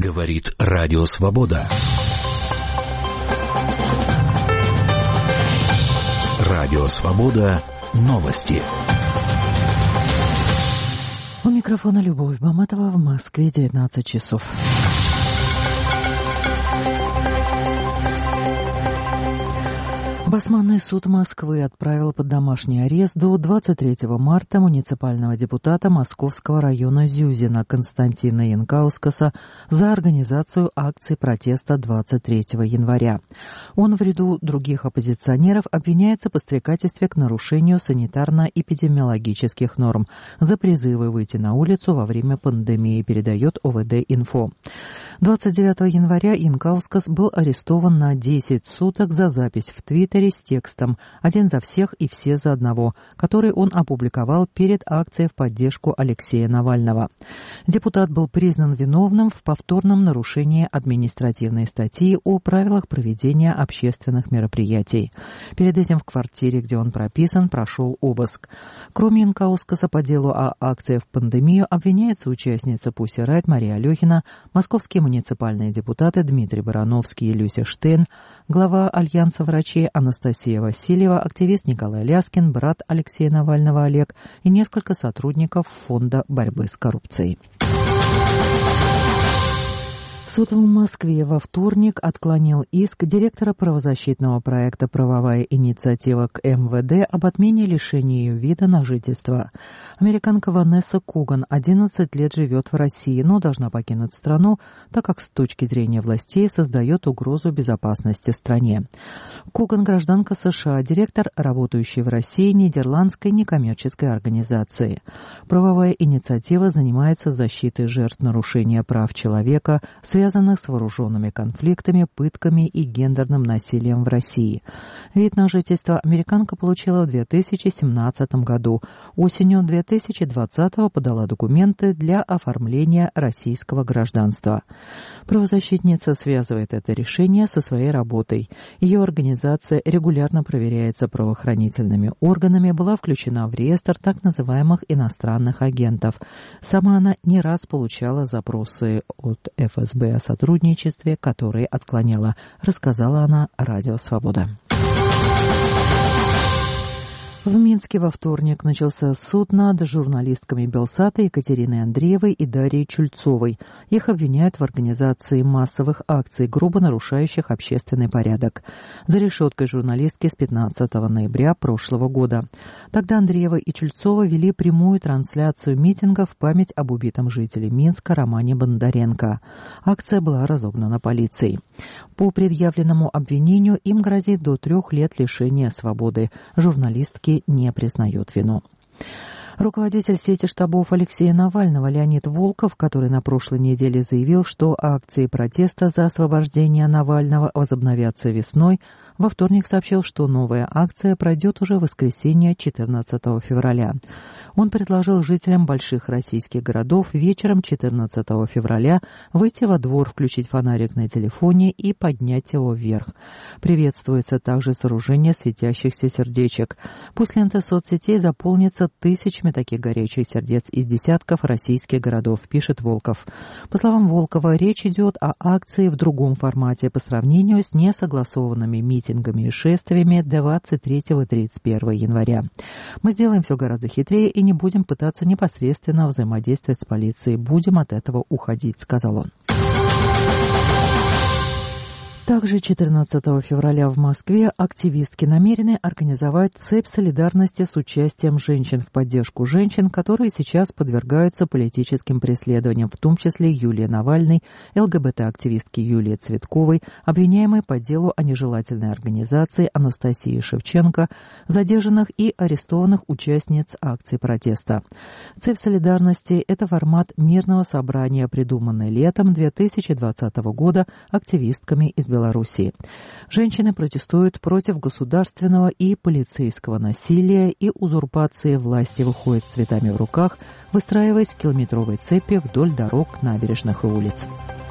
Говорит Радио Свобода. Радио Свобода. Новости. У микрофона Любовь Баматова, в Москве 19 часов. Басманный суд Москвы отправил под домашний арест до 23 марта муниципального депутата Московского района Зюзина Константина Янкаускаса за организацию акции протеста 23 января. Он в ряду других оппозиционеров обвиняется в подстрекательстве к нарушению санитарно-эпидемиологических норм за призывы выйти на улицу во время пандемии, передает ОВД-Инфо. 29 января Янкаускас был арестован на 10 суток за запись в Твиттере с текстом «Один за всех и все за одного», который он опубликовал перед акцией в поддержку Алексея Навального. Депутат был признан виновным в повторном нарушении административной статьи о правилах проведения общественных мероприятий. Перед этим в квартире, где он прописан, прошел обыск. Кроме Янкаускаса по делу о акции в пандемию обвиняется участница Pussy Riot Мария Алехина, московские муниципальные депутаты Дмитрий Барановский и Люся Штейн, глава Альянса врачей Анастасия Васильева, активист Николай Ляскин, брат Алексея Навального Олег и несколько сотрудников Фонда борьбы с коррупцией. Суд в Москве во вторник отклонил иск директора правозащитного проекта «Правовая инициатива» к МВД об отмене лишения ее вида на жительство. Американка Ванесса Коган 11 лет живет в России, но должна покинуть страну, так как с точки зрения властей создает угрозу безопасности стране. Коган – гражданка США, директор, работающий в России нидерландской некоммерческой организации. Правовая инициатива занимается защитой жертв нарушения прав человека, связанных с вооруженными конфликтами, пытками и гендерным насилием в России. Вид на жительство американка получила в 2017 году. Осенью 2020 подала документы для оформления российского гражданства. Правозащитница связывает это решение со своей работой. Ее организация регулярно проверяется правоохранительными органами, была включена в реестр так называемых иностранных агентов. Сама она не раз получала запросы от ФСБ о сотрудничестве, которые отклоняла, рассказала она Радио Свобода. В Минске во вторник начался суд над журналистками Белсата Екатериной Андреевой и Дарьей Чульцовой. Их обвиняют в организации массовых акций, грубо нарушающих общественный порядок. За решеткой журналистки с 15 ноября прошлого года. Тогда Андреева и Чульцова вели прямую трансляцию митинга в память об убитом жителе Минска Романе Бондаренко. Акция была разогнана полицией. По предъявленному обвинению им грозит до 3 лет лишения свободы. Журналистки не признает вину. Руководитель сети штабов Алексея Навального Леонид Волков, который на прошлой неделе заявил, что акции протеста за освобождение Навального возобновятся весной, во вторник сообщил, что новая акция пройдет уже в воскресенье 14 февраля. Он предложил жителям больших российских городов вечером 14 февраля выйти во двор, включить фонарик на телефоне и поднять его вверх. Приветствуется также сооружение светящихся сердечек. Пусть лента соцсетей заполнится тысячами таких горячих сердец из десятков российских городов, пишет Волков. По словам Волкова, речь идет о акции в другом формате по сравнению с несогласованными митингами и шествиями 23 и 31 января. Мы сделаем все гораздо хитрее и не будем пытаться непосредственно взаимодействовать с полицией. Будем от этого уходить, сказал он. Также 14 февраля в Москве активистки намерены организовать цепь солидарности с участием женщин в поддержку женщин, которые сейчас подвергаются политическим преследованиям, в том числе Юлия Навальной, ЛГБТ-активистки Юлии Цветковой, обвиняемой по делу о нежелательной организации Анастасии Шевченко, задержанных и арестованных участниц акций протеста. Цепь солидарности – это формат мирного собрания, придуманный летом 2020 года активистками из Беларуси. Женщины протестуют против государственного и полицейского насилия и узурпации власти, выходят с цветами в руках, выстраиваясь в километровой цепи вдоль дорог, набережных и улиц.